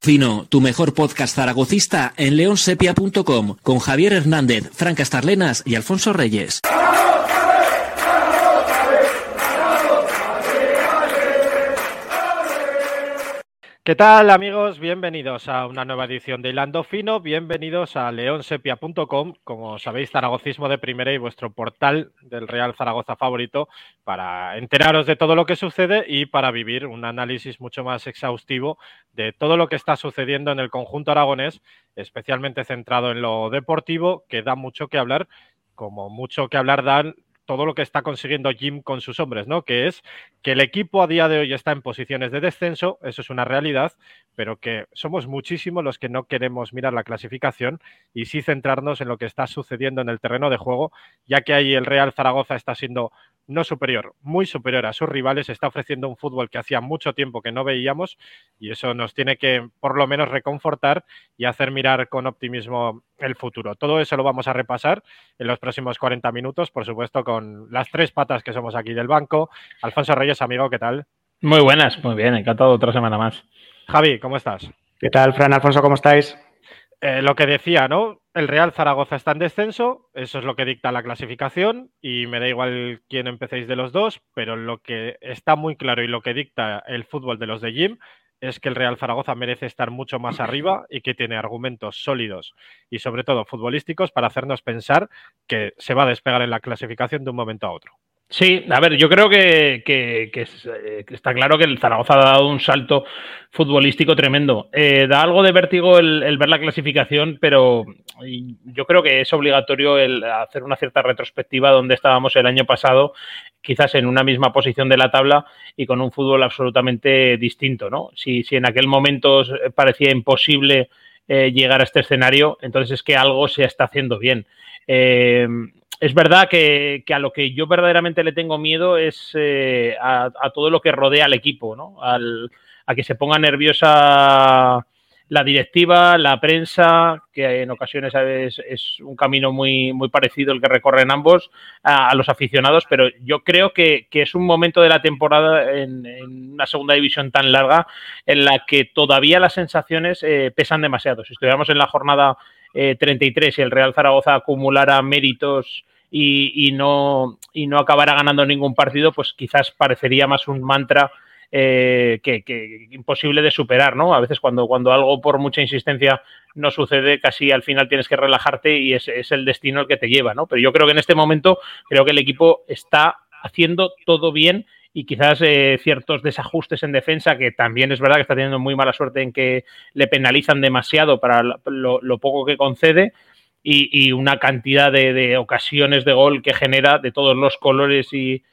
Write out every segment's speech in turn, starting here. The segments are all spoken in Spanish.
Fino, tu mejor podcast zaragocista en leonsepia.com, con Javier Hernández, Fran Castarlenas y Alfonso Reyes. ¿Qué tal, amigos? Bienvenidos a una nueva edición de Hilando Fino, bienvenidos a leonsepia.com, como sabéis, zaragocismo de primera y vuestro portal del Real Zaragoza favorito para enteraros de todo lo que sucede y para vivir un análisis mucho más exhaustivo de todo lo que está sucediendo en el conjunto aragonés, especialmente centrado en lo deportivo, que da mucho que hablar, como mucho que hablar dan todo lo que está consiguiendo Jim con sus hombres, ¿no? Que es que el equipo a día de hoy está en posiciones de descenso, eso es una realidad, pero que somos muchísimos los que no queremos mirar la clasificación y sí centrarnos en lo que está sucediendo en el terreno de juego, ya que ahí el Real Zaragoza está siendo no superior, muy superior a sus rivales, está ofreciendo un fútbol que hacía mucho tiempo que no veíamos y eso nos tiene que por lo menos reconfortar y hacer mirar con optimismo el futuro. Todo eso lo vamos a repasar en los próximos 40 minutos, por supuesto, con las tres patas que somos aquí del banco. Alfonso Reyes, amigo, ¿qué tal? Muy buenas, muy bien, encantado otra semana más. Javi, ¿cómo estás? ¿Qué tal, Fran? Alfonso, ¿cómo estáis? Lo que decía, ¿no? El Real Zaragoza está en descenso, eso es lo que dicta la clasificación y me da igual quién empecéis de los dos, pero lo que está muy claro y lo que dicta el fútbol de los de Jim es que el Real Zaragoza merece estar mucho más arriba y que tiene argumentos sólidos y sobre todo futbolísticos para hacernos pensar que se va a despegar en la clasificación de un momento a otro. Sí, a ver, yo creo que está claro que el Zaragoza ha dado un salto futbolístico tremendo. Da algo de vértigo el ver la clasificación, pero yo creo que es obligatorio el hacer una cierta retrospectiva donde estábamos el año pasado, quizás en una misma posición de la tabla y con un fútbol absolutamente distinto, ¿no? Si en aquel momento parecía imposible llegar a este escenario, entonces es que algo se está haciendo bien. Es verdad que a lo que yo verdaderamente le tengo miedo es a todo lo que rodea al equipo, ¿no? A que se ponga nerviosa la directiva, la prensa, que en ocasiones es un camino muy, muy parecido el que recorren ambos, a los aficionados, pero yo creo que es un momento de la temporada en una segunda división tan larga en la que todavía las sensaciones pesan demasiado. Si estuviéramos en la jornada 33 y el Real Zaragoza acumulara méritos y no acabara ganando ningún partido, pues quizás parecería más un mantra que imposible de superar, ¿no? A veces cuando algo por mucha insistencia no sucede, casi al final tienes que relajarte y es el destino el que te lleva, ¿no? Pero yo creo que en este momento creo que el equipo está haciendo todo bien y quizás ciertos desajustes en defensa, que también es verdad que está teniendo muy mala suerte en que le penalizan demasiado para lo poco que concede y una cantidad de ocasiones de gol que genera de todos los colores y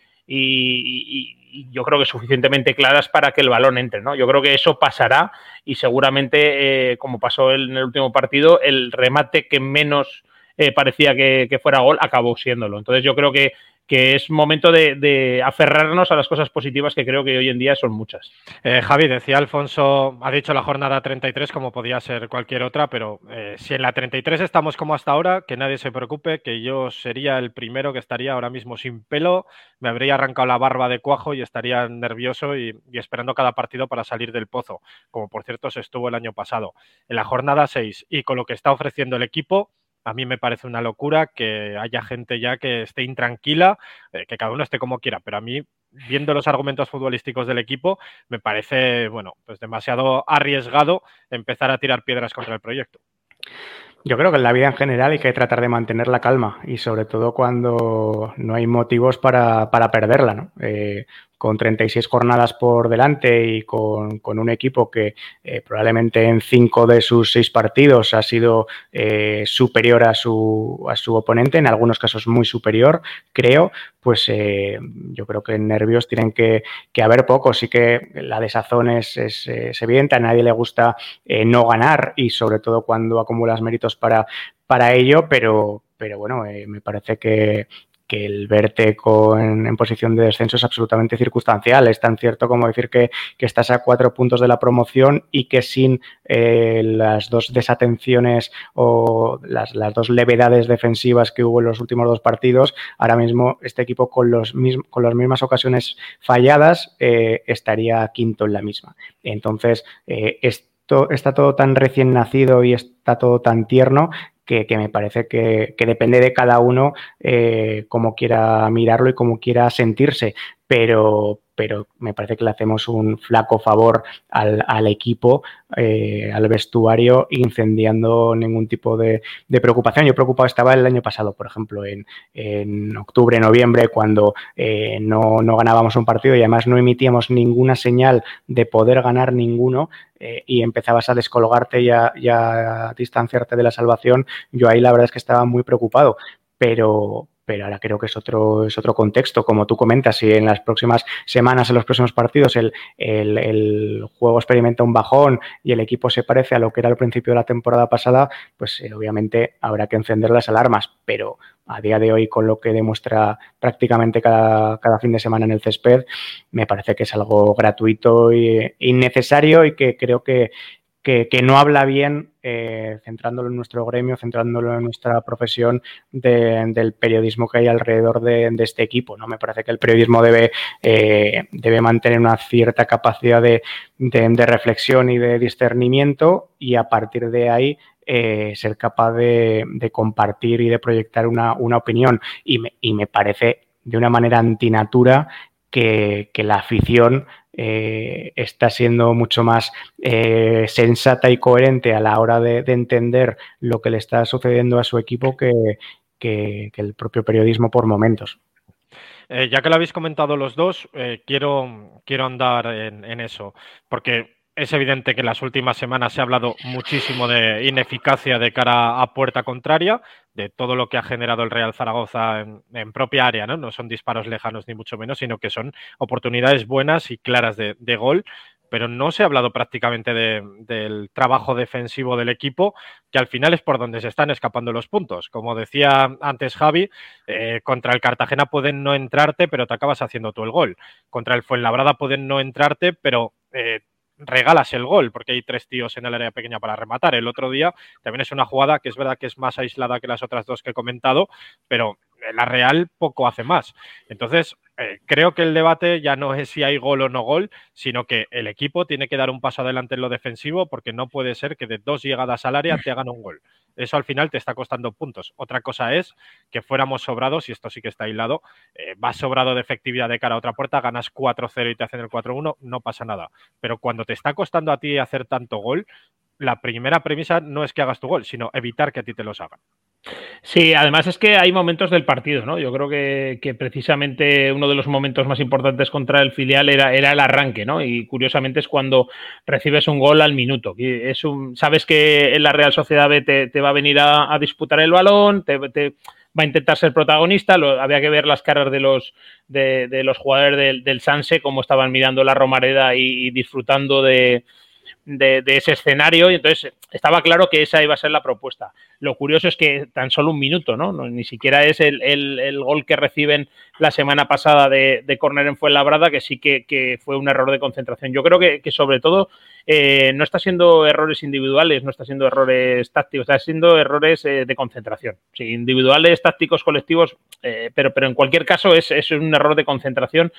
yo creo que suficientemente claras para que el balón entre, ¿no? Yo creo que eso pasará y seguramente, como pasó en el último partido, el remate que menos parecía que fuera gol acabó siéndolo. Entonces yo creo que es momento de aferrarnos a las cosas positivas que creo que hoy en día son muchas. Javi, decía Alfonso, ha dicho la jornada 33 como podía ser cualquier otra, pero si en la 33 estamos como hasta ahora, que nadie se preocupe, que yo sería el primero que estaría ahora mismo sin pelo, me habría arrancado la barba de cuajo y estaría nervioso y esperando cada partido para salir del pozo, como por cierto se estuvo el año pasado. En la jornada 6 y con lo que está ofreciendo el equipo, a mí me parece una locura que haya gente ya que esté intranquila, que cada uno esté como quiera, pero a mí, viendo los argumentos futbolísticos del equipo, me parece, bueno, pues demasiado arriesgado empezar a tirar piedras contra el proyecto. Yo creo que en la vida en general hay que tratar de mantener la calma y sobre todo cuando no hay motivos para perderla, ¿no? Con 36 jornadas por delante y con un equipo que probablemente en 5 de sus 6 partidos ha sido superior a su oponente, en algunos casos muy superior, creo, pues yo creo que nervios tienen que haber pocos. Sí que la desazón es evidente, a nadie le gusta no ganar y sobre todo cuando acumulas méritos para ello, pero bueno, me parece que el verte en posición de descenso es absolutamente circunstancial. Es tan cierto como decir que estás a 4 puntos de la promoción y que sin las dos desatenciones o las dos levedades defensivas que hubo en los últimos 2 partidos, ahora mismo este equipo con las mismas ocasiones falladas estaría quinto en la misma. Entonces, es está todo tan recién nacido y está todo tan tierno que me parece que depende de cada uno cómo quiera mirarlo y cómo quiera sentirse, pero me parece que le hacemos un flaco favor al equipo, al vestuario, incendiando ningún tipo de preocupación. Yo preocupado estaba el año pasado, por ejemplo, en octubre, noviembre, cuando no ganábamos un partido y además no emitíamos ninguna señal de poder ganar ninguno, y empezabas a descolgarte y a distanciarte de la salvación. Yo ahí la verdad es que estaba muy preocupado, pero ahora creo que es otro contexto, como tú comentas. Si en las próximas semanas, en los próximos partidos, el juego experimenta un bajón y el equipo se parece a lo que era al principio de la temporada pasada, pues obviamente habrá que encender las alarmas, pero a día de hoy, con lo que demuestra prácticamente cada fin de semana en el césped, me parece que es algo gratuito e innecesario y que creo que no habla bien, centrándolo en nuestro gremio, centrándolo en nuestra profesión, del periodismo que hay alrededor de este equipo, ¿no? Me parece que el periodismo debe mantener una cierta capacidad de reflexión y de discernimiento, y a partir de ahí ser capaz de compartir y de proyectar una opinión. Y me parece de una manera antinatura que la afición está siendo mucho más sensata y coherente a la hora de entender lo que le está sucediendo a su equipo que el propio periodismo por momentos. Ya que lo habéis comentado los dos, quiero andar en eso, porque es evidente que en las últimas semanas se ha hablado muchísimo de ineficacia de cara a puerta contraria, de todo lo que ha generado el Real Zaragoza en propia área, ¿no? No son disparos lejanos ni mucho menos, sino que son oportunidades buenas y claras de gol, pero no se ha hablado prácticamente del trabajo defensivo del equipo, que al final es por donde se están escapando los puntos. Como decía antes Javi, contra el Cartagena pueden no entrarte, pero te acabas haciendo tú el gol. Contra el Fuenlabrada pueden no entrarte, pero regalas el gol, porque hay 3 tíos en el área pequeña para rematar. El otro día también es una jugada que es verdad que es más aislada que las otras dos que he comentado, pero la Real poco hace más. Entonces, creo que el debate ya no es si hay gol o no gol, sino que el equipo tiene que dar un paso adelante en lo defensivo, porque no puede ser que de 2 llegadas al área te hagan un gol. Eso al final te está costando puntos. Otra cosa es que fuéramos sobrados, y esto sí que está aislado, vas sobrado de efectividad de cara a otra puerta, ganas 4-0 y te hacen el 4-1, no pasa nada. Pero cuando te está costando a ti hacer tanto gol, la primera premisa no es que hagas tu gol, sino evitar que a ti te los hagan. Sí, además es que hay momentos del partido, ¿no? Yo creo que precisamente uno de los momentos más importantes contra el filial era el arranque, ¿no? Y curiosamente es cuando recibes un gol al minuto. Sabes que en la Real Sociedad B te va a venir a disputar el balón, te va a intentar ser protagonista. Había que ver las caras de los jugadores del Sanse, cómo estaban mirando la Romareda y disfrutando de ese escenario, y entonces estaba claro que esa iba a ser la propuesta. Lo curioso es que tan solo un minuto, ¿no? Ni siquiera es el gol que reciben la semana pasada de córner en Fuenlabrada, que sí que fue un error de concentración. Yo creo que sobre todo no está siendo errores individuales, no está siendo errores tácticos, está siendo errores de concentración. Sí, individuales, tácticos, colectivos, pero en cualquier caso es un error de concentración.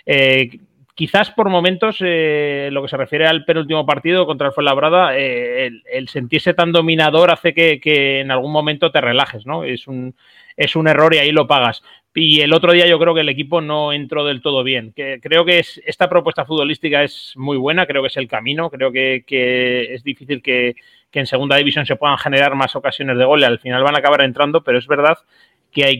Quizás por momentos, lo que se refiere al penúltimo partido contra el Fuenlabrada, el sentirse tan dominador hace que en algún momento te relajes, ¿no? Es un error y ahí lo pagas. Y el otro día yo creo que el equipo no entró del todo bien. Creo que esta propuesta futbolística es muy buena, creo que es el camino, creo que es difícil que en segunda división se puedan generar más ocasiones de gol y al final van a acabar entrando, pero es verdad que hay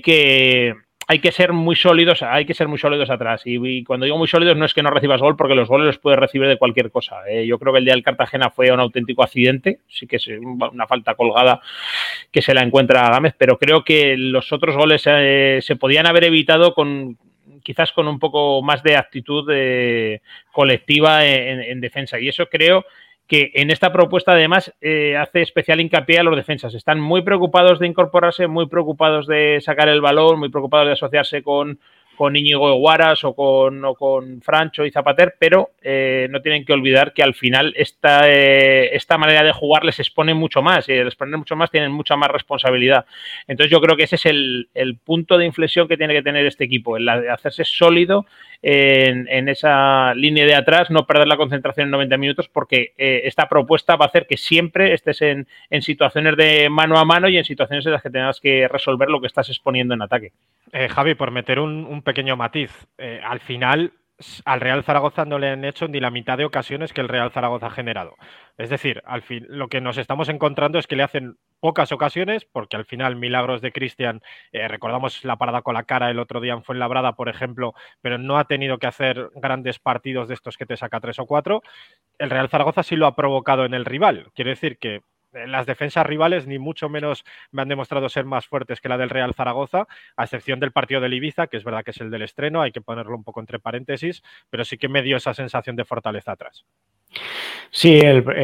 que ser muy sólidos atrás. Y cuando digo muy sólidos no es que no recibas gol, porque los goles los puedes recibir de cualquier cosa. Yo creo que el día del Cartagena fue un auténtico accidente, sí que es una falta colgada que se la encuentra a Gámez, pero creo que los otros goles se podían haber evitado quizás con un poco más de actitud colectiva en defensa. Y eso creo que en esta propuesta además hace especial hincapié a los defensas. Están muy preocupados de incorporarse, muy preocupados de sacar el balón, muy preocupados de asociarse con Íñigo Eguaras o con Francho y Zapater, pero no tienen que olvidar que al final esta manera de jugar les expone mucho más, y al exponer mucho más tienen mucha más responsabilidad. Entonces yo creo que ese es el punto de inflexión que tiene que tener este equipo, el de hacerse sólido en esa línea de atrás, no perder la concentración en 90 minutos, porque esta propuesta va a hacer que siempre estés en situaciones de mano a mano y en situaciones en las que tengas que resolver lo que estás exponiendo en ataque. Javi, por meter un pequeño matiz, al final al Real Zaragoza no le han hecho ni la mitad de ocasiones que el Real Zaragoza ha generado. Es decir, al fin, lo que nos estamos encontrando es que le hacen pocas ocasiones, porque al final milagros de Cristian, recordamos la parada con la cara el otro día en Fuenlabrada, por ejemplo, pero no ha tenido que hacer grandes partidos de estos que te saca 3 o 4. El Real Zaragoza sí lo ha provocado en el rival. Quiere decir que las defensas rivales ni mucho menos me han demostrado ser más fuertes que la del Real Zaragoza, a excepción del partido del Ibiza, que es verdad que es el del estreno, hay que ponerlo un poco entre paréntesis, pero sí que me dio esa sensación de fortaleza atrás. Sí,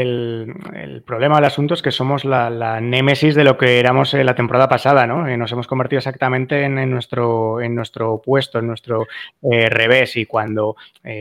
el problema del asunto es que somos la némesis de lo que éramos la temporada pasada, ¿no? Nos hemos convertido exactamente en nuestro opuesto, en nuestro revés, y cuando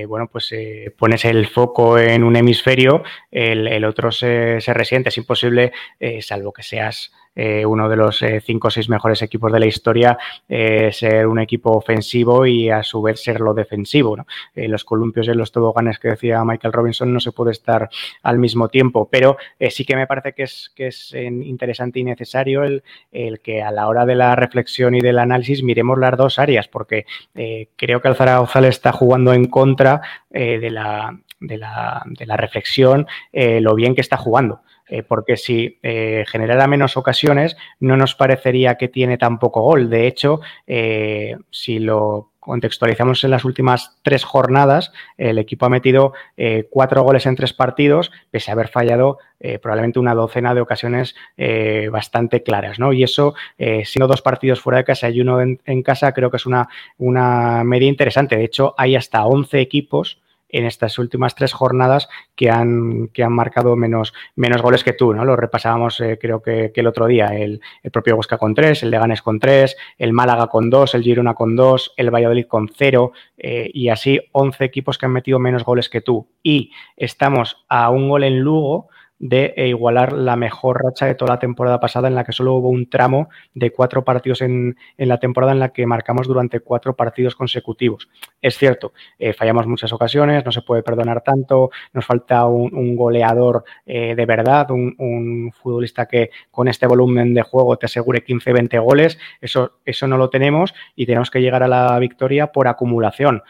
pones el foco en un hemisferio, el otro se resiente. Es imposible, salvo que seas uno de los 5 o 6 mejores equipos de la historia, ser un equipo ofensivo y a su vez serlo defensivo, ¿no? Los columpios y los toboganes que decía Michael Robinson no se puede estar al mismo tiempo, pero sí que me parece que es interesante y necesario el que a la hora de la reflexión y del análisis miremos las dos áreas, porque creo que el Zaragoza le está jugando en contra de la reflexión lo bien que está jugando. Porque si generara menos ocasiones no nos parecería que tiene tan poco gol. De hecho, si lo contextualizamos en las últimas 3 jornadas, el equipo ha metido 4 goles en 3 partidos, pese a haber fallado probablemente una docena de ocasiones bastante claras, ¿no? Y eso, siendo 2 partidos fuera de casa y 1 en casa, creo que es una media interesante. De hecho, hay hasta 11 equipos en estas últimas 3 jornadas que han marcado menos goles que tú, ¿no? Lo repasábamos creo que el otro día, el propio Huesca con 3, el Leganés con 3, el Málaga con 2, el Girona con 2, el Valladolid con 0, y así 11 equipos que han metido menos goles que tú. Y estamos a un gol en Lugo de igualar la mejor racha de toda la temporada pasada, en la que solo hubo un tramo de 4 partidos en la temporada en la que marcamos durante 4 partidos consecutivos. Es cierto, fallamos muchas ocasiones, no se puede perdonar tanto, nos falta un goleador de verdad, un futbolista que con este volumen de juego te asegure 15-20 goles, eso no lo tenemos, y tenemos que llegar a la victoria por acumulación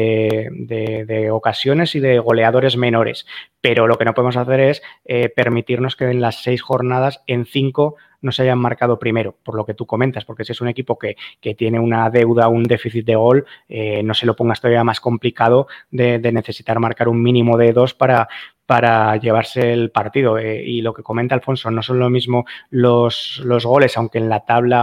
de ocasiones y de goleadores menores. Pero lo que no podemos hacer es permitirnos que en las 6 jornadas, en 5, no se hayan marcado primero, por lo que tú comentas, porque si es un equipo que tiene una deuda, un déficit de gol, no se lo pongas todavía más complicado de necesitar marcar un mínimo de 2 para llevarse el partido. Y lo que comenta Alfonso, no son lo mismo los goles, aunque en la tabla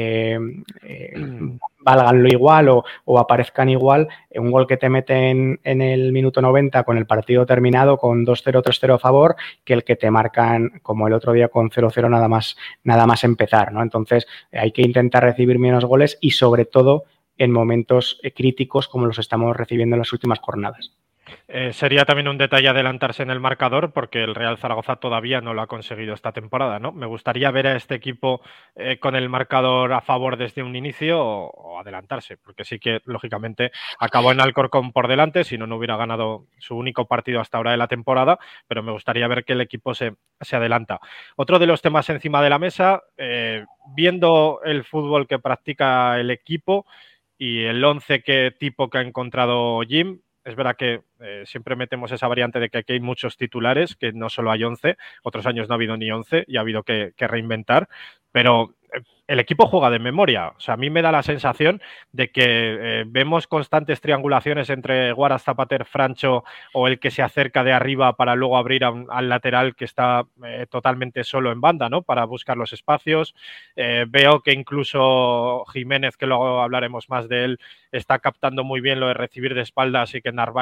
valgan lo igual o aparezcan igual. Un gol que te meten en el minuto 90 con el partido terminado, con 2-0, 3-0 a favor, que el que te marcan como el otro día con 0-0 nada más empezar, ¿no? Entonces hay que intentar recibir menos goles y sobre todo en momentos críticos como los estamos recibiendo en las últimas jornadas. Sería también un detalle adelantarse en el marcador, porque el Real Zaragoza todavía no lo ha conseguido esta temporada, ¿no? Me gustaría ver a este equipo con el marcador a favor desde un inicio o adelantarse, porque sí que, lógicamente, acabó en Alcorcón por delante, si no, no hubiera ganado su único partido hasta ahora de la temporada, pero me gustaría ver que el equipo se adelanta. Otro de los temas encima de la mesa, viendo el fútbol que practica el equipo y el 11 tipo que ha encontrado Jim. Es verdad que siempre metemos esa variante de que aquí hay muchos titulares, que no solo hay 11, otros años no ha habido ni 11 y ha habido que reinventar, pero el equipo juega de memoria. O sea, a mí me da la sensación de que vemos constantes triangulaciones entre Guaras, Zapater, Francho o el que se acerca de arriba para luego abrir al lateral que está totalmente solo en banda, ¿no? Para buscar los espacios. Veo que incluso Jiménez, que luego hablaremos más de él, está captando muy bien lo de recibir de espaldas y que Narváez y Mesa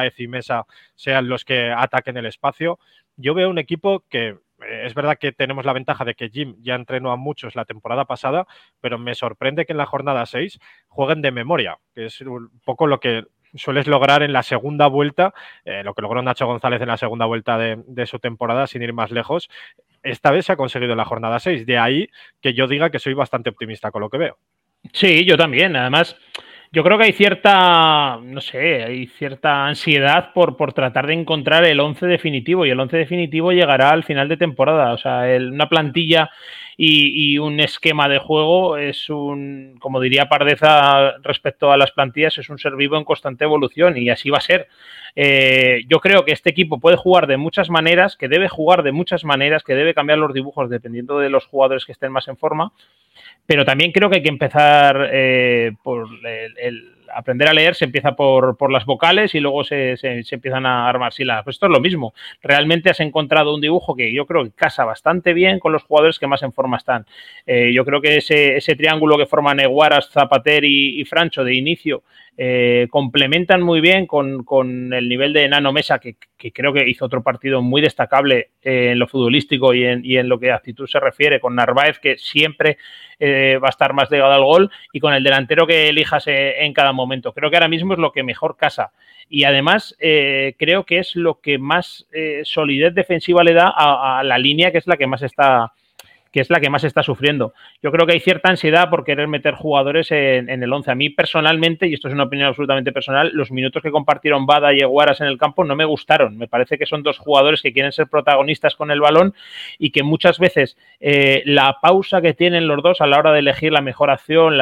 defensa sean los que ataquen el espacio. Yo veo un equipo que es verdad que tenemos la ventaja de que Jim ya entrenó a muchos la temporada pasada, pero me sorprende que en la jornada 6 jueguen de memoria, que es un poco lo que sueles lograr en la segunda vuelta, lo que logró Nacho González en la segunda vuelta de su temporada, sin ir más lejos. Esta vez se ha conseguido en la jornada 6, de ahí que yo diga que soy bastante optimista con lo que veo. Sí, yo también. Además, yo creo que hay cierta, no sé, hay cierta ansiedad por tratar de encontrar el 11 definitivo, y el 11 definitivo llegará al final de temporada. O sea, una plantilla y un esquema de juego es un, como diría Pardeza respecto a las plantillas, es un ser vivo en constante evolución, y así va a ser. Yo creo que este equipo puede jugar de muchas maneras, que debe jugar de muchas maneras, que debe cambiar los dibujos dependiendo de los jugadores que estén más en forma. Pero también creo que hay que empezar por aprender a leer. Se empieza por las vocales y luego se empiezan a armar sílabas. Pues esto es lo mismo. Realmente has encontrado un dibujo que yo creo que casa bastante bien con los jugadores que más en forma están. Yo creo que ese triángulo que forman Huaras, Zapater y Francho de inicio complementan muy bien con el nivel de Nano Mesa, que creo que hizo otro partido muy destacable en lo futbolístico y en lo que a actitud se refiere, con Narváez, que siempre va a estar más ligado al gol, y con el delantero que elijas en cada momento. Creo que ahora mismo es lo que mejor casa, y además creo que es lo que más solidez defensiva le da a la línea, que es la que más está sufriendo. Yo creo que hay cierta ansiedad por querer meter jugadores en el 11. A mí personalmente, y esto es una opinión absolutamente personal, los minutos que compartieron Bada y Eguaras en el campo no me gustaron. Me parece que son dos jugadores que quieren ser protagonistas con el balón, y que muchas veces la pausa que tienen los dos a la hora de elegir la mejor acción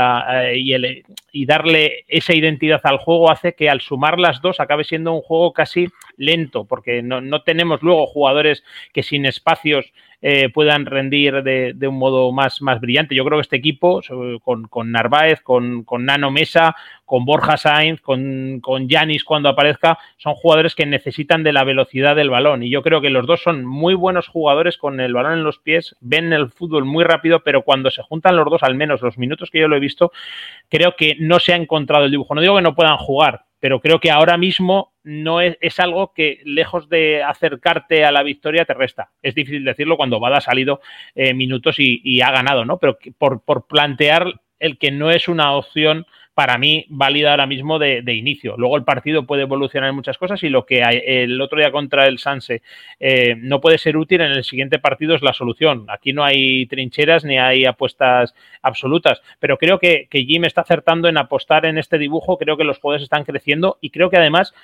y darle esa identidad al juego hace que al sumar las dos acabe siendo un juego casi lento, porque no tenemos luego jugadores que sin espacios puedan rendir de un modo más brillante. Yo creo que este equipo, con Narváez, con Nano Mesa, con Borja Sainz, con Yanis cuando aparezca, son jugadores que necesitan de la velocidad del balón, y yo creo que los dos son muy buenos jugadores con el balón en los pies, ven el fútbol muy rápido, pero cuando se juntan los dos, al menos los minutos que yo lo he visto, creo que no se ha encontrado el dibujo. No digo que no puedan jugar, pero creo que ahora mismo no es algo que, lejos de acercarte a la victoria, te resta. Es difícil decirlo cuando Bada ha salido minutos y ha ganado, ¿no? Pero por plantear el que no es una opción para mí válida ahora mismo de inicio. Luego el partido puede evolucionar en muchas cosas, y lo que el otro día contra el Sanse no puede ser útil, en el siguiente partido es la solución. Aquí no hay trincheras ni hay apuestas absolutas, pero creo que Jim está acertando en apostar en este dibujo. Creo que los jugadores están creciendo, y creo que además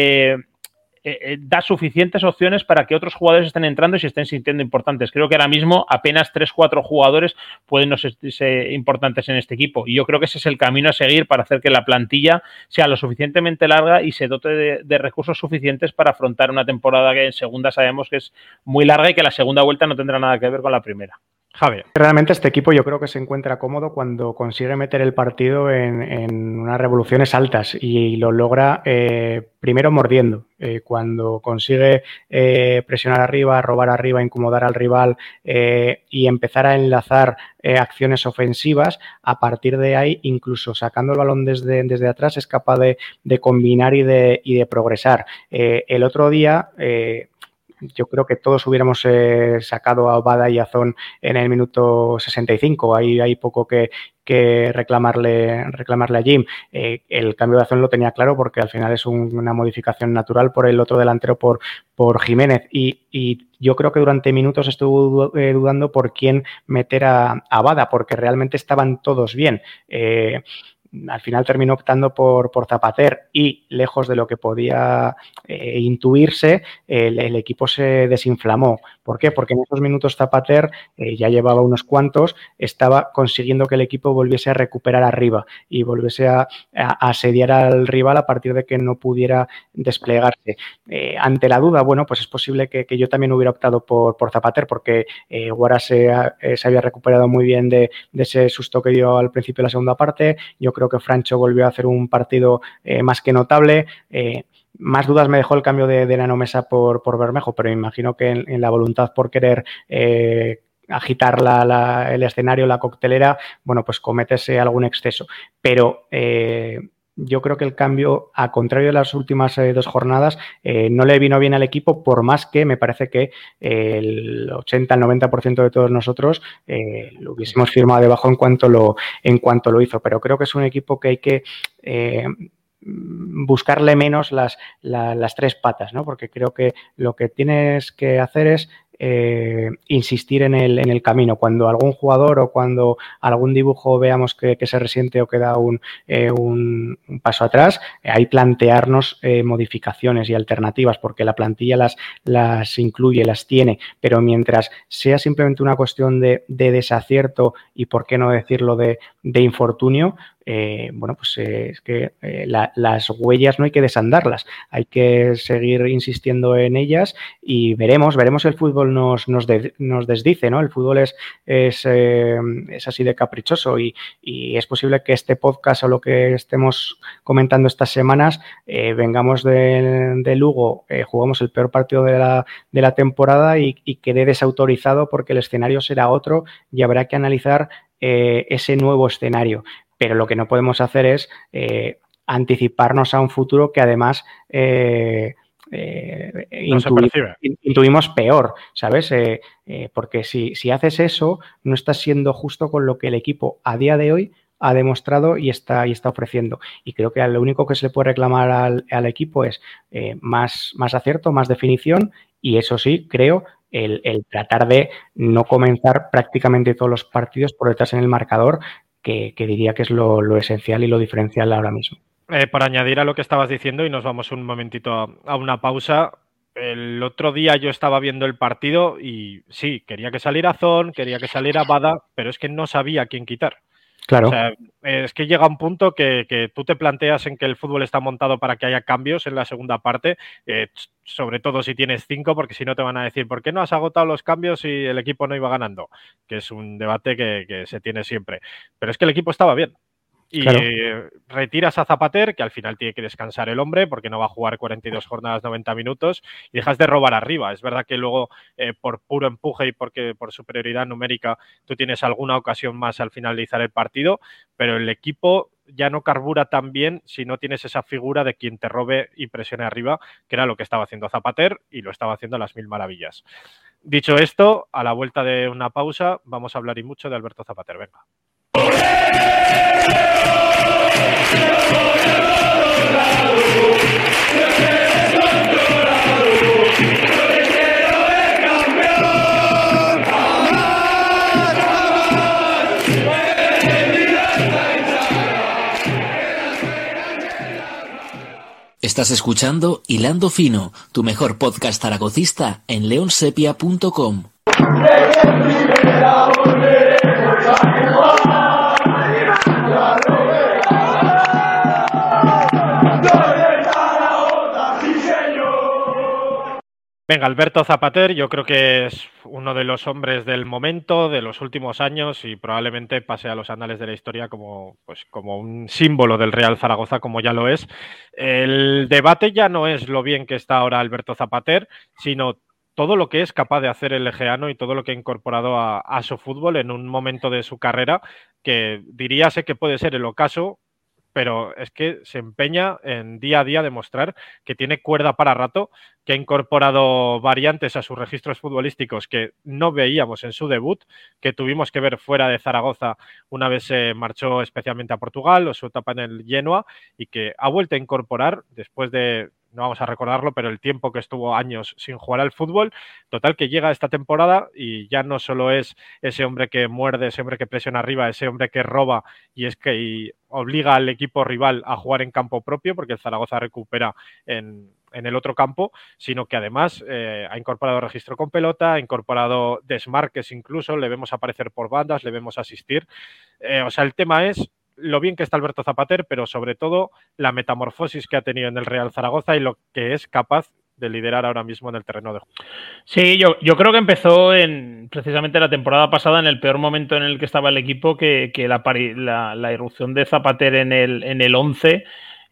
da suficientes opciones para que otros jugadores estén entrando y se estén sintiendo importantes. Creo que ahora mismo apenas 3-4 jugadores pueden no ser importantes en este equipo, y yo creo que ese es el camino a seguir para hacer que la plantilla sea lo suficientemente larga y se dote de recursos suficientes para afrontar una temporada que en segunda sabemos que es muy larga, y que la segunda vuelta no tendrá nada que ver con la primera. Javier. Realmente este equipo yo creo que se encuentra cómodo cuando consigue meter el partido en unas revoluciones altas, y lo logra primero mordiendo. Cuando consigue presionar arriba, robar arriba, incomodar al rival y empezar a enlazar acciones ofensivas, a partir de ahí, incluso sacando el balón desde atrás, es capaz de combinar y de progresar. El otro día... yo creo que todos hubiéramos sacado a Bada y a Zon en el minuto 65. Ahí hay poco que reclamarle a Jim. El cambio de Azón lo tenía claro, porque al final es una modificación natural por el otro delantero, por Jiménez. Y yo creo que durante minutos estuvo dudando por quién meter a Bada, porque realmente estaban todos bien. Al final terminó optando por Zapater, y lejos de lo que podía intuirse, el equipo se desinflamó. ¿Por qué? Porque en esos minutos Zapater ya llevaba unos cuantos, estaba consiguiendo que el equipo volviese a recuperar arriba y volviese a asediar al rival a partir de que no pudiera desplegarse. Ante la duda, bueno, pues es posible que yo también hubiera optado por Zapater, porque Huaras se había recuperado muy bien de ese susto que dio al principio de la segunda parte. Yo creo que Francho volvió a hacer un partido más que notable. Más dudas me dejó el cambio de Nano Mesa por Bermejo, pero me imagino que en la voluntad por querer agitar el escenario, la coctelera, bueno, pues cometes algún exceso. Pero yo creo que el cambio, a contrario de las últimas 2 jornadas, no le vino bien al equipo, por más que me parece que el 80, el 90% de todos nosotros lo hubiésemos firmado debajo en cuanto lo hizo. Pero creo que es un equipo que hay que buscarle menos las 3 patas, ¿no? Porque creo que lo que tienes que hacer es insistir en el camino. Cuando algún jugador o cuando algún dibujo veamos que se resiente o que da un paso atrás, ahí plantearnos modificaciones y alternativas, porque la plantilla las incluye, las tiene, pero mientras sea simplemente una cuestión de desacierto y, por qué no decirlo, de infortunio, es que las huellas no hay que desandarlas, hay que seguir insistiendo en ellas y veremos el fútbol nos desdice, ¿no? El fútbol es así de caprichoso y es posible que este podcast o lo que estemos comentando estas semanas vengamos de Lugo, jugamos el peor partido de la temporada y quede desautorizado porque el escenario será otro y habrá que analizar ese nuevo escenario. Pero lo que no podemos hacer es anticiparnos a un futuro que además intuimos peor, ¿sabes? Porque si haces eso, no estás siendo justo con lo que el equipo a día de hoy ha demostrado y está ofreciendo. Y creo que lo único que se le puede reclamar al equipo es más acierto, más definición y, eso sí, creo, el tratar de no comenzar prácticamente todos los partidos por detrás en el marcador, que diría que es lo esencial y lo diferencial ahora mismo. Por añadir a lo que estabas diciendo, y nos vamos un momentito a una pausa, el otro día yo estaba viendo el partido y sí, quería que saliera Zon, quería que saliera Bada, pero es que no sabía a quién quitar. Claro. O sea, es que llega un punto que tú te planteas en que el fútbol está montado para que haya cambios en la segunda parte, sobre todo si tienes 5, porque si no te van a decir, ¿por qué no has agotado los cambios si el equipo no iba ganando? Que es un debate que se tiene siempre. Pero es que el equipo estaba bien. Y claro, retiras a Zapater, que al final tiene que descansar el hombre porque no va a jugar 42 jornadas, 90 minutos, y dejas de robar arriba. Es verdad que luego, por puro empuje y porque por superioridad numérica, tú tienes alguna ocasión más al finalizar el partido, pero el equipo ya no carbura tan bien si no tienes esa figura de quien te robe y presione arriba, que era lo que estaba haciendo Zapater y lo estaba haciendo a las mil maravillas. Dicho esto, a la vuelta de una pausa, vamos a hablar y mucho de Alberto Zapater. Venga. Estás escuchando Hilando Fino, tu mejor podcast zaragocista en leonsepia.com. Venga, Alberto Zapater, yo creo que es uno de los hombres del momento, de los últimos años, y probablemente pase a los anales de la historia como un símbolo del Real Zaragoza, como ya lo es. El debate ya no es lo bien que está ahora Alberto Zapater, sino todo lo que es capaz de hacer el egeano y todo lo que ha incorporado a su fútbol en un momento de su carrera que diríase que puede ser el ocaso, pero es que se empeña en día a día demostrar que tiene cuerda para rato, que ha incorporado variantes a sus registros futbolísticos que no veíamos en su debut, que tuvimos que ver fuera de Zaragoza una vez se marchó especialmente a Portugal o su etapa en el Genoa, y que ha vuelto a incorporar después de, no vamos a recordarlo, pero el tiempo que estuvo años sin jugar al fútbol. Total, que llega esta temporada y ya no solo es ese hombre que muerde, ese hombre que presiona arriba, ese hombre que roba y obliga al equipo rival a jugar en campo propio, porque el Zaragoza recupera en el otro campo, sino que además ha incorporado registro con pelota, ha incorporado desmarques incluso, le vemos aparecer por bandas, le vemos asistir. O sea, el tema es lo bien que está Alberto Zapater, pero sobre todo la metamorfosis que ha tenido en el Real Zaragoza y lo que es capaz de liderar ahora mismo en el terreno de juego. Sí, yo creo que empezó precisamente la temporada pasada en el peor momento en el que estaba el equipo, que la irrupción de Zapater en el 11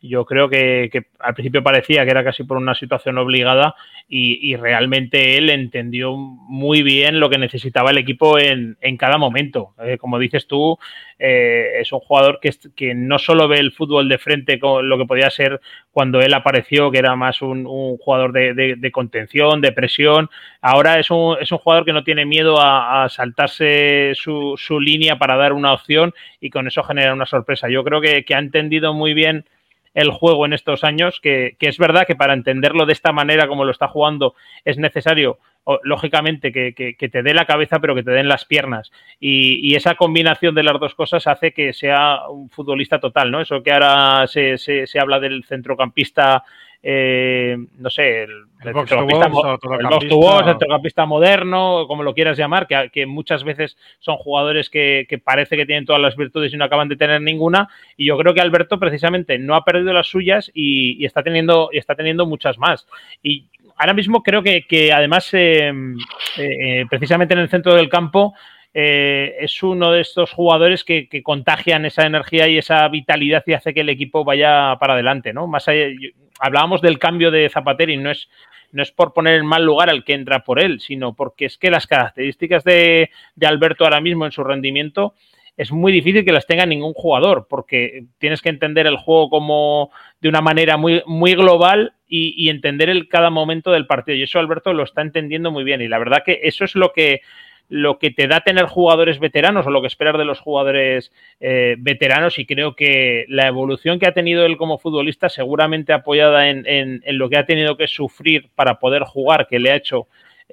Yo creo que al principio parecía que era casi por una situación obligada y realmente él entendió muy bien lo que necesitaba el equipo en cada momento. Como dices tú, es un jugador que no solo ve el fútbol de frente con lo que podía ser cuando él apareció, que era más un jugador de contención, de presión. Ahora es un jugador que no tiene miedo a saltarse su línea para dar una opción y con eso generar una sorpresa. Yo creo que ha entendido muy bien el juego en estos años, que es verdad que para entenderlo de esta manera como lo está jugando es necesario, lógicamente, que te dé la cabeza pero que te den las piernas y esa combinación de las dos cosas hace que sea un futbolista total, ¿no? Eso que ahora se habla del centrocampista, no sé, el centrocampista moderno, como lo quieras llamar, que muchas veces son jugadores que parece que tienen todas las virtudes y no acaban de tener ninguna, y yo creo que Alberto precisamente no ha perdido las suyas y está teniendo muchas más. Y ahora mismo creo que además precisamente en el centro del campo es uno de estos jugadores que contagian esa energía y esa vitalidad y hace que el equipo vaya para adelante, ¿no? Más allá, hablábamos del cambio de Zapatero y no es por poner en mal lugar al que entra por él, sino porque es que las características de Alberto ahora mismo en su rendimiento es muy difícil que las tenga ningún jugador, porque tienes que entender el juego como de una manera muy, muy global y entender cada momento del partido. Y eso Alberto lo está entendiendo muy bien. Y la verdad que eso es lo que te da tener jugadores veteranos o lo que esperas de los jugadores veteranos, y creo que la evolución que ha tenido él como futbolista, seguramente apoyada en lo que ha tenido que sufrir para poder jugar, que le ha hecho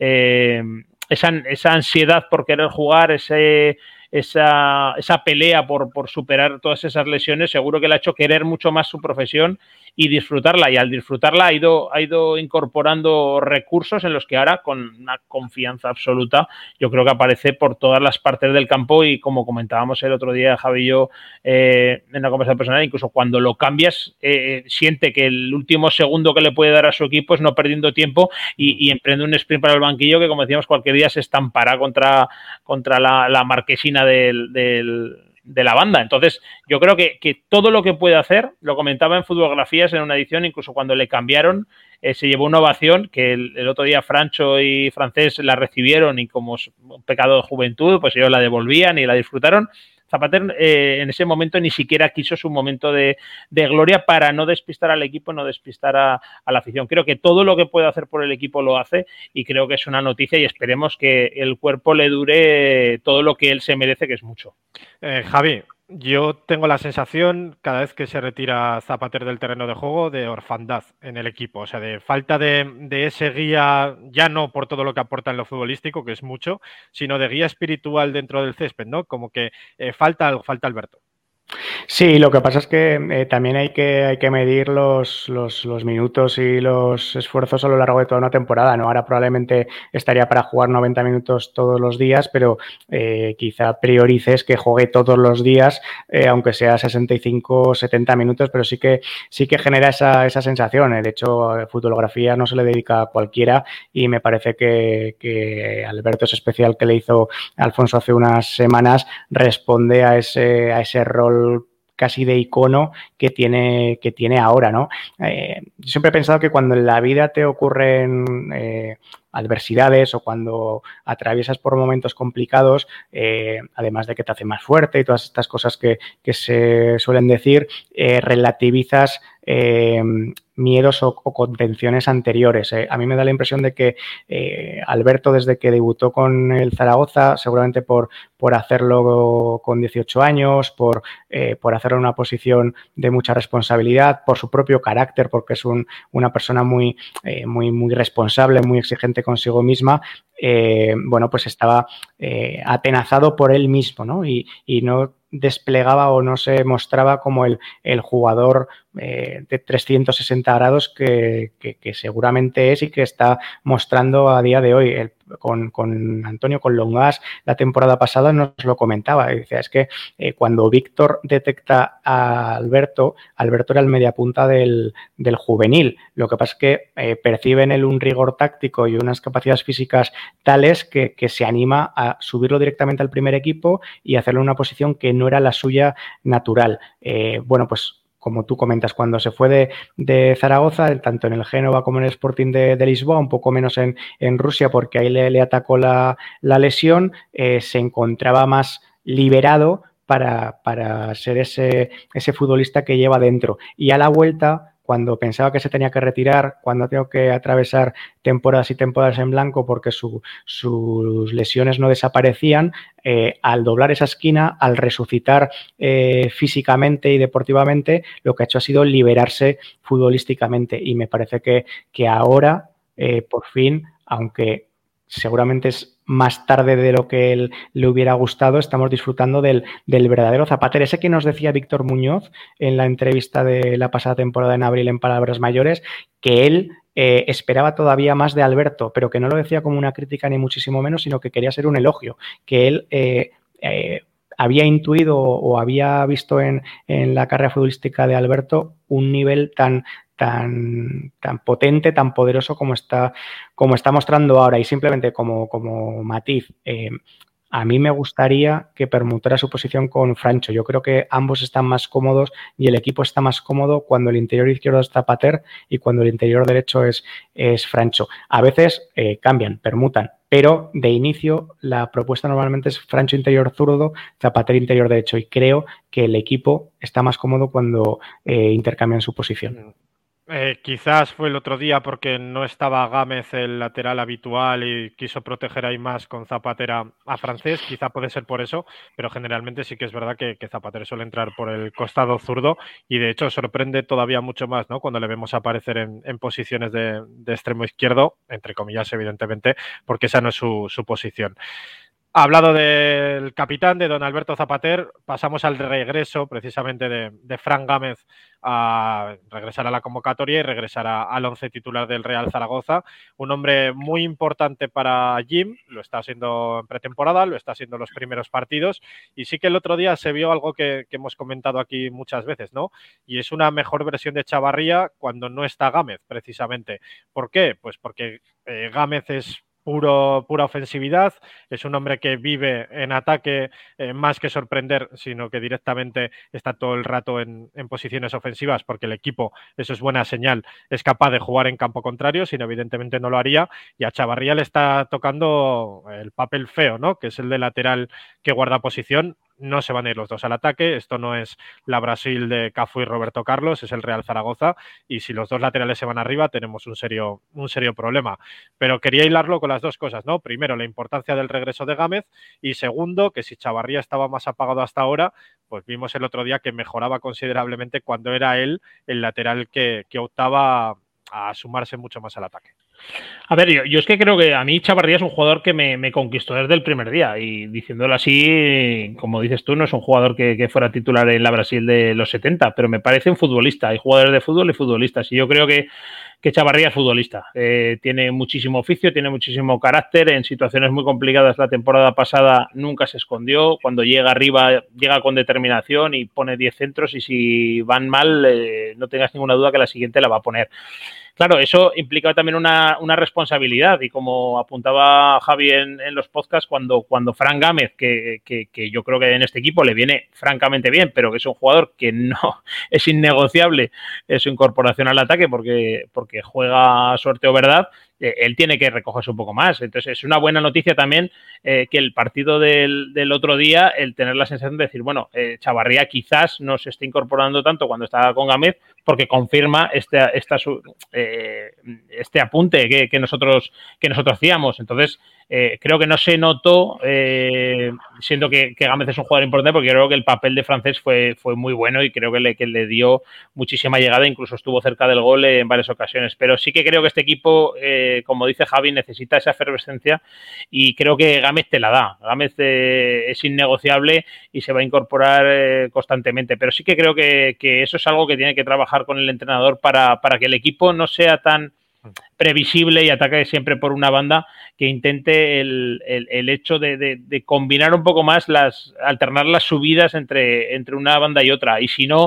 esa ansiedad por querer jugar, esa pelea por superar todas esas lesiones, seguro que le ha hecho querer mucho más su profesión y disfrutarla, y al disfrutarla ha ido incorporando recursos en los que ahora, con una confianza absoluta, yo creo que aparece por todas las partes del campo. Y como comentábamos el otro día Javi y yo en la conversación personal, incluso cuando lo cambias siente que el último segundo que le puede dar a su equipo es no perdiendo tiempo y emprende un sprint para el banquillo que, como decíamos, cualquier día se estampará contra la marquesina de la banda. Entonces yo creo que todo lo que puede hacer, lo comentaba en Futbolgrafías en una edición, incluso cuando le cambiaron se llevó una ovación que el otro día Francho y Francés la recibieron y como un pecado de juventud pues ellos la devolvían y la disfrutaron. Zapatero en ese momento ni siquiera quiso su momento de gloria para no despistar al equipo, no despistar a la afición. Creo que todo lo que puede hacer por el equipo lo hace y creo que es una noticia y esperemos que el cuerpo le dure todo lo que él se merece, que es mucho. Javi, yo tengo la sensación, cada vez que se retira Zapatero del terreno de juego, de orfandad en el equipo, o sea, de falta de ese guía, ya no por todo lo que aporta en lo futbolístico, que es mucho, sino de guía espiritual dentro del césped, ¿no? Como que falta Alberto. Sí, lo que pasa es que también hay que medir los minutos y los esfuerzos a lo largo de toda una temporada, ¿no? Ahora probablemente estaría para jugar 90 minutos todos los días, pero quizá priorices que juegue todos los días, aunque sea 65 o 70 minutos, pero sí que genera esa sensación. De hecho, Futbolografía no se le dedica a cualquiera y me parece que Alberto, ese especial que le hizo Alfonso hace unas semanas, responde a ese rol casi de icono que tiene ahora, ¿no? Yo siempre he pensado que cuando en la vida te ocurren adversidades o cuando atraviesas por momentos complicados, además de que te hace más fuerte y todas estas cosas que se suelen decir, relativizas miedos o contenciones anteriores. A mí me da la impresión de que Alberto, desde que debutó con el Zaragoza, seguramente por hacerlo con 18 años, por hacerlo en una posición de mucha responsabilidad, por su propio carácter, porque es una persona muy responsable, muy exigente consigo misma, bueno, pues estaba atenazado por él mismo, ¿no? Y no desplegaba o no se mostraba como el jugador de 360 grados que seguramente es y que está mostrando a día de hoy. Con Antonio, con Longas, la temporada pasada nos lo comentaba. Decía, es que cuando Víctor detecta a Alberto era el mediapunta del juvenil. Lo que pasa es que percibe en él un rigor táctico y unas capacidades físicas tales que se anima a subirlo directamente al primer equipo y hacerlo en una posición que no era la suya natural. Bueno, pues como tú comentas, cuando se fue de Zaragoza, tanto en el Génova como en el Sporting de Lisboa, un poco menos en Rusia, porque ahí le atacó la lesión, se encontraba más liberado para ser ese futbolista que lleva dentro. Y a la vuelta, cuando pensaba que se tenía que retirar, cuando tengo que atravesar temporadas y temporadas en blanco porque sus lesiones no desaparecían, al doblar esa esquina, al resucitar físicamente y deportivamente, lo que ha hecho ha sido liberarse futbolísticamente. Y me parece que ahora, por fin, aunque seguramente es más tarde de lo que él le hubiera gustado, estamos disfrutando del verdadero Zapater, ese que nos decía Víctor Muñoz en la entrevista de la pasada temporada en abril en Palabras Mayores, que él esperaba todavía más de Alberto, pero que no lo decía como una crítica ni muchísimo menos, sino que quería ser un elogio, que él había intuido o había visto en la carrera futbolística de Alberto un nivel tan potente, tan poderoso como está mostrando ahora. Y simplemente como matiz, a mí me gustaría que permutara su posición con Francho. Yo creo que ambos están más cómodos y el equipo está más cómodo cuando el interior izquierdo es Zapater y cuando el interior derecho es Francho. A veces cambian, permutan, pero de inicio la propuesta normalmente es Francho interior zurdo, Zapater interior derecho, y creo que el equipo está más cómodo cuando intercambian su posición. Quizás fue el otro día porque no estaba Gámez, el lateral habitual, y quiso proteger ahí más con Zapater a Francés. Quizá puede ser por eso, pero generalmente sí que es verdad que Zapater suele entrar por el costado zurdo y de hecho sorprende todavía mucho más, ¿no? Cuando le vemos aparecer en posiciones de extremo izquierdo, entre comillas, evidentemente, porque esa no es su posición. Ha hablado del capitán, de don Alberto Zapater, pasamos al regreso precisamente de Fran Gámez a regresar a la convocatoria y regresar al once titular del Real Zaragoza. Un hombre muy importante para Jim, lo está haciendo en pretemporada, lo está haciendo en los primeros partidos y sí que el otro día se vio algo que hemos comentado aquí muchas veces, ¿no? Y es una mejor versión de Chavarría cuando no está Gámez, precisamente. ¿Por qué? Pues porque Gámez es pura ofensividad, es un hombre que vive en ataque más que sorprender, sino que directamente está todo el rato en posiciones ofensivas porque el equipo, eso es buena señal, es capaz de jugar en campo contrario, sino evidentemente no lo haría, y a Chavarría le está tocando el papel feo, ¿no? Que es el de lateral que guarda posición. No se van a ir los dos al ataque, esto no es la Brasil de Cafu y Roberto Carlos, es el Real Zaragoza, y si los dos laterales se van arriba tenemos un serio problema. Pero quería hilarlo con las dos cosas, ¿no? Primero, la importancia del regreso de Gámez, y segundo, que si Chavarría estaba más apagado hasta ahora, pues vimos el otro día que mejoraba considerablemente cuando era él el lateral que optaba a sumarse mucho más al ataque. A ver, yo es que creo que a mí Chavarría es un jugador que me conquistó desde el primer día, y diciéndolo así, como dices tú, no es un jugador que fuera titular en la Brasil de los 70, pero me parece un futbolista. Hay jugadores de fútbol y futbolistas, y yo creo que Chavarría es futbolista. Tiene muchísimo oficio, tiene muchísimo carácter. En situaciones muy complicadas la temporada pasada nunca se escondió. Cuando llega arriba, llega con determinación y pone 10 centros, y si van mal, no tengas ninguna duda que la siguiente la va a poner. Claro, eso implica también una responsabilidad, y como apuntaba Javi en los podcasts, cuando Fran Gámez, que yo creo que en este equipo le viene francamente bien, pero que es un jugador que no es innegociable su incorporación al ataque porque juega suerte o verdad, él tiene que recogerse un poco más. Entonces es una buena noticia también que el partido del otro día, el tener la sensación de decir, bueno, Chavarría quizás no se esté incorporando tanto cuando está con Gámez, porque confirma este apunte que nosotros hacíamos. Entonces creo que no se notó, siendo que Gámez es un jugador importante, porque creo que el papel de Francés fue muy bueno y creo que le dio muchísima llegada, incluso estuvo cerca del gol en varias ocasiones. Pero sí que creo que este equipo, como dice Javi, necesita esa efervescencia, y creo que Gámez te la da. Gámez es innegociable y se va a incorporar constantemente, pero sí que creo que eso es algo que tiene que trabajar con el entrenador para que el equipo no sea tan previsible y ataque siempre por una banda, que intente el hecho de combinar un poco más, alternar las subidas entre una banda y otra, y si no,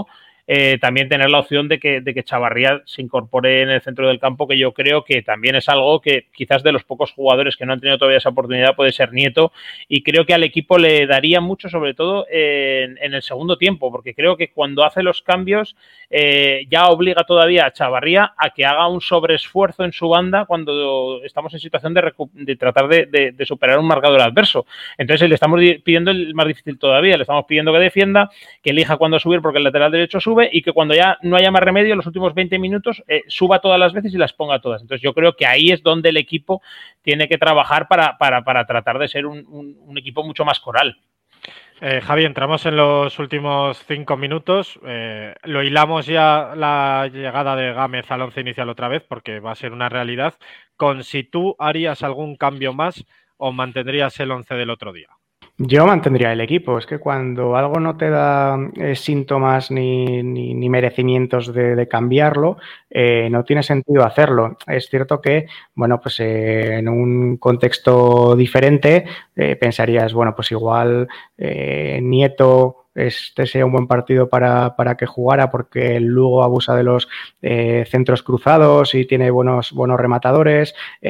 también tener la opción de que Chavarría se incorpore en el centro del campo, que yo creo que también es algo que quizás de los pocos jugadores que no han tenido todavía esa oportunidad puede ser Nieto, y creo que al equipo le daría mucho, sobre todo en el segundo tiempo, porque creo que cuando hace los cambios ya obliga todavía a Chavarría a que haga un sobreesfuerzo en su banda cuando estamos en situación de tratar de superar un marcador adverso. Entonces le estamos pidiendo el más difícil todavía, le estamos pidiendo que defienda, que elija cuándo subir porque el lateral derecho sube, y que cuando ya no haya más remedio, en los últimos 20 minutos suba todas las veces y las ponga todas. Entonces yo creo que ahí es donde el equipo tiene que trabajar para tratar de ser un equipo mucho más coral. Javi, entramos en los últimos 5 minutos. Lo hilamos ya la llegada de Gámez al once inicial otra vez, porque va a ser una realidad. Con si tú harías algún cambio más o mantendrías el once del otro día. Yo mantendría el equipo. Es que cuando algo no te da síntomas ni merecimientos de cambiarlo, no tiene sentido hacerlo. Es cierto que, bueno, pues en un contexto diferente pensarías, bueno, pues igual Nieto este sea un buen partido para que jugara, porque el Lugo abusa de los centros cruzados y tiene buenos rematadores.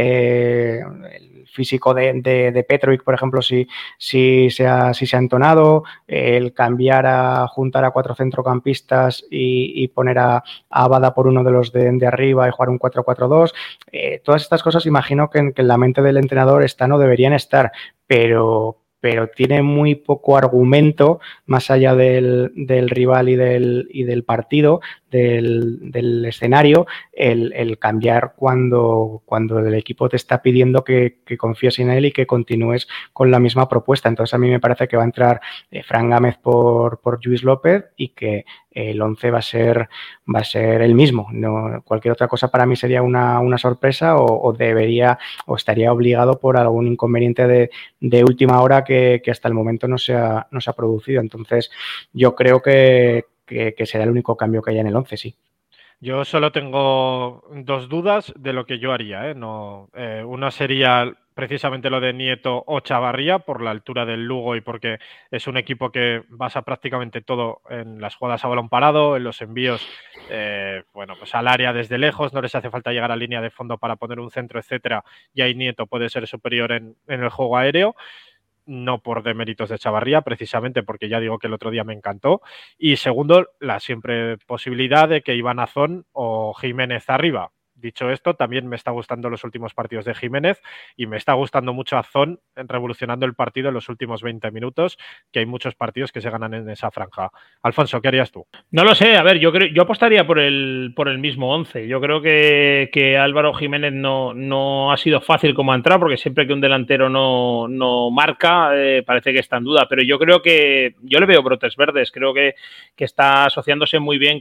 El físico de Petrovic, por ejemplo, si se ha entonado. El cambiar a juntar a 4 centrocampistas y poner a Abada por uno de los de arriba y jugar un 4-4-2. Todas estas cosas imagino que en la mente del entrenador no deberían estar, pero tiene muy poco argumento más allá del rival y del partido, del escenario, el cambiar cuando el equipo te está pidiendo que confíes en él y que continúes con la misma propuesta. Entonces a mí me parece que va a entrar Fran Gámez por Lluís López y que el 11 va a ser el mismo. No, cualquier otra cosa para mí sería una sorpresa o estaría obligado por algún inconveniente de última hora que hasta el momento no se ha producido. Entonces yo creo que será el único cambio que haya en el 11, sí. Yo solo tengo 2 dudas de lo que yo haría. Una sería precisamente lo de Nieto o Chavarría por la altura del Lugo y porque es un equipo que basa prácticamente todo en las jugadas a balón parado, en los envíos pues al área desde lejos, no les hace falta llegar a línea de fondo para poner un centro, etcétera, y ahí Nieto puede ser superior en el juego aéreo. No por deméritos de Chavarría, precisamente porque ya digo que el otro día me encantó. Y segundo, la siempre posibilidad de que Iván Azón o Jiménez arriba. Dicho esto, también me está gustando los últimos partidos de Jiménez y me está gustando mucho Azón revolucionando el partido en los últimos 20 minutos, que hay muchos partidos que se ganan en esa franja. Alfonso, ¿qué harías tú? No lo sé, a ver, yo apostaría por el mismo 11. Yo creo que Álvaro Jiménez no ha sido fácil como entrar, porque siempre que un delantero no marca, parece que está en duda, pero yo creo que yo le veo brotes verdes, creo que está asociándose muy bien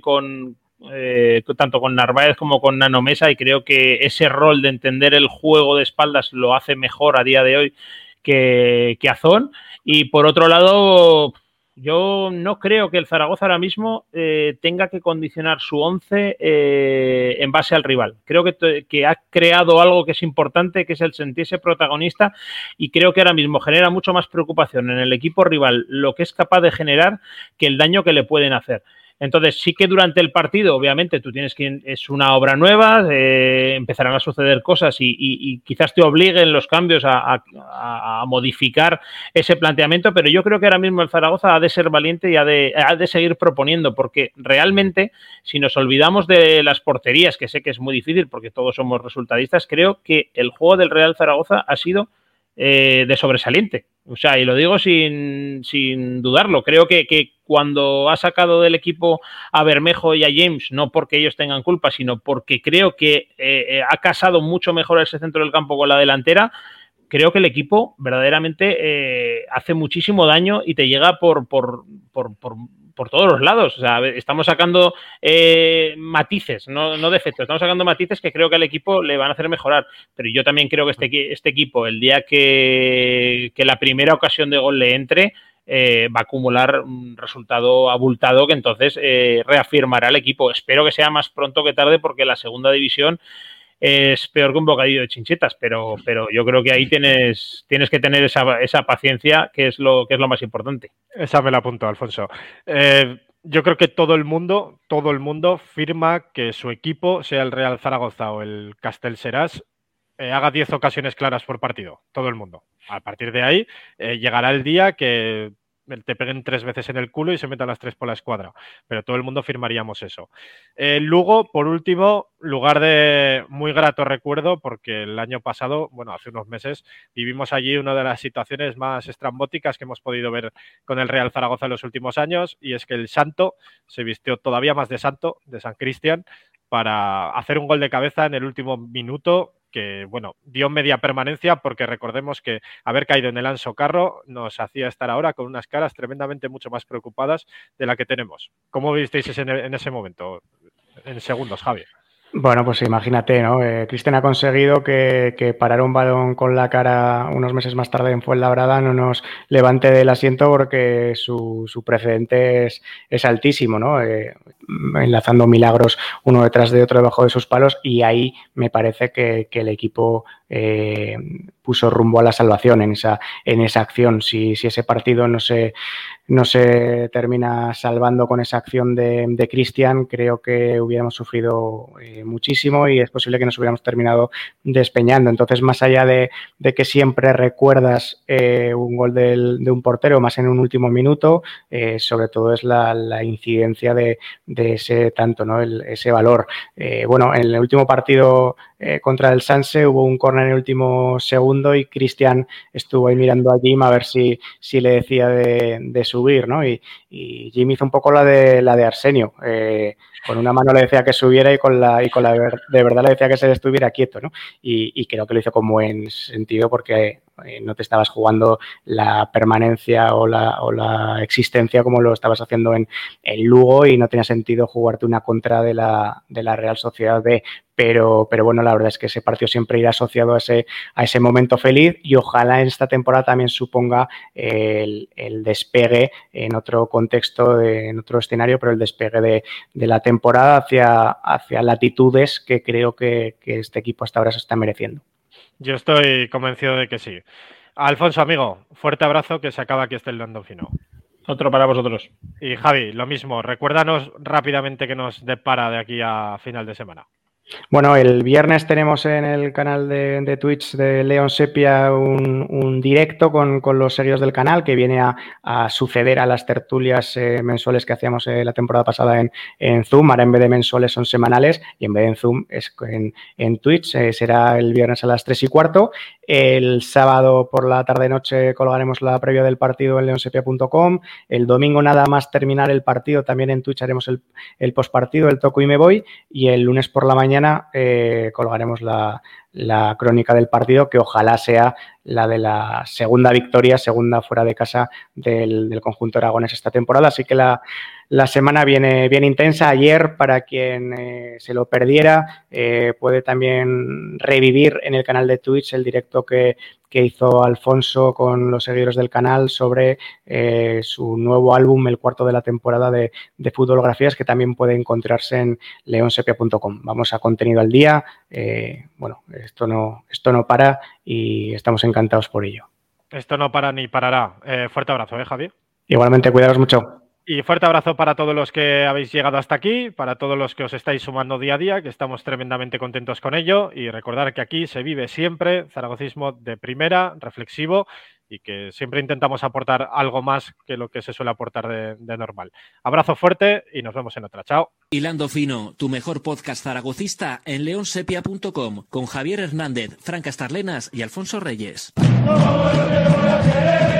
tanto con Narváez como con Nano Mesa, y creo que ese rol de entender el juego de espaldas lo hace mejor a día de hoy que Azón. Y por otro lado, yo no creo que el Zaragoza ahora mismo tenga que condicionar su 11 en base al rival. Creo que ha creado algo que es importante, que es el sentirse protagonista, y creo que ahora mismo genera mucho más preocupación en el equipo rival lo que es capaz de generar que el daño que le pueden hacer. Entonces sí que durante el partido, obviamente, tú tienes que, es una obra nueva, empezarán a suceder cosas y quizás te obliguen los cambios a modificar ese planteamiento, pero yo creo que ahora mismo el Zaragoza ha de ser valiente y ha de seguir proponiendo, porque realmente, si nos olvidamos de las porterías, que sé que es muy difícil porque todos somos resultadistas, creo que el juego del Real Zaragoza ha sido de sobresaliente. O sea, y lo digo sin dudarlo. Creo que cuando ha sacado del equipo a Bermejo y a James, no porque ellos tengan culpa, sino porque creo que ha casado mucho mejor ese centro del campo con la delantera, creo que el equipo verdaderamente hace muchísimo daño y te llega por todos los lados. O sea, estamos sacando matices, no defectos, estamos sacando matices que creo que al equipo le van a hacer mejorar. Pero yo también creo que este equipo, el día que la primera ocasión de gol le entre, va a acumular un resultado abultado que entonces reafirmará al equipo. Espero que sea más pronto que tarde, porque la segunda división es peor que un bocadillo de chinchetas, pero yo creo que ahí tienes que tener esa paciencia, que es lo más importante. Esa me la apunto, Alfonso. yo creo que todo el mundo firma que su equipo, sea el Real Zaragoza o el Castellseràs, haga 10 ocasiones claras por partido. Todo el mundo. A partir de ahí llegará el día que te peguen 3 veces en el culo y se metan las 3 por la escuadra. Pero todo el mundo firmaríamos eso. Lugo, por último, lugar de muy grato recuerdo, porque el año pasado, bueno, hace unos meses, vivimos allí una de las situaciones más estrambóticas que hemos podido ver con el Real Zaragoza en los últimos años, y es que el Santo se vistió todavía más de santo, de San Cristian, para hacer un gol de cabeza en el último minuto, que, bueno, dio media permanencia, porque recordemos que haber caído en el Anso Carro nos hacía estar ahora con unas caras tremendamente mucho más preocupadas de la que tenemos. ¿Cómo visteis en ese momento? En segundos, Javi. Bueno, pues imagínate, ¿no? Cristian ha conseguido que parar un balón con la cara unos meses más tarde en Fuenlabrada no nos levante del asiento, porque su precedente es altísimo, ¿no? Enlazando milagros uno detrás de otro debajo de sus palos, y ahí me parece que el equipo puso rumbo a la salvación en esa acción. Si ese partido no se termina salvando con esa acción de Cristian, creo que hubiéramos sufrido muchísimo, y es posible que nos hubiéramos terminado despeñando. Entonces, más allá de que siempre recuerdas un gol de un portero, más en un último minuto, sobre todo es la incidencia de ese tanto, ¿no? Ese valor. Bueno, en el último partido contra el Sanse hubo un córner en el último segundo, y Cristian estuvo ahí mirando a Jim a ver si le decía de subir, ¿no? Y Jim hizo un poco la de Arsenio. Con una mano le decía que subiera, y con la de verdad le decía que se estuviera quieto, ¿no? Y creo que lo hizo con buen sentido, porque no te estabas jugando la permanencia o la existencia como lo estabas haciendo en Lugo, y no tenía sentido jugarte una contra de la Real Sociedad B. Pero bueno, la verdad es que ese partido siempre irá asociado a ese momento feliz, y ojalá en esta temporada también suponga el despegue en otro contexto, en otro escenario, pero el despegue de la temporada hacia latitudes que creo que este equipo hasta ahora se está mereciendo. Yo estoy convencido de que sí. Alfonso, amigo, fuerte abrazo, que se acaba aquí este Ilando Fino. Otro para vosotros. Y Javi, lo mismo, recuérdanos rápidamente qué nos depara de aquí a final de semana. Bueno, el viernes tenemos en el canal de Twitch de León Sepia un directo con los seguidores del canal, que viene a suceder a las tertulias mensuales que hacíamos la temporada pasada en Zoom. Ahora, en vez de mensuales, son semanales, y en vez de en Zoom es en Twitch. Será el viernes a las 3:15. El sábado por la tarde-noche colgaremos la previa del partido en leonsepia.com. El domingo, nada más terminar el partido, también en Twitch haremos el postpartido, el toco y me voy. Y el lunes por la mañana colgaremos la crónica del partido, que ojalá sea la de la segunda victoria, segunda fuera de casa del conjunto aragonés esta temporada. Así que la semana viene bien intensa. Ayer, para quien se lo perdiera, puede también revivir en el canal de Twitch el directo que hizo Alfonso con los seguidores del canal sobre su nuevo álbum, el cuarto de la temporada de Futbolografías, que también puede encontrarse en leonsepia.com. Vamos a contenido al día. Bueno, esto no para, y estamos encantados por ello. Esto no para ni parará. Fuerte abrazo, Javi. Igualmente, cuidaos mucho. Y fuerte abrazo para todos los que habéis llegado hasta aquí, para todos los que os estáis sumando día a día, que estamos tremendamente contentos con ello. Y recordar que aquí se vive siempre zaragocismo de primera, reflexivo, y que siempre intentamos aportar algo más que lo que se suele aportar de normal. Abrazo fuerte y nos vemos en otra. Chao. Hilando Fino, tu mejor podcast zaragocista en leonsepia.com, con Javier Hernández, Fran Castarlenas y Alfonso Reyes.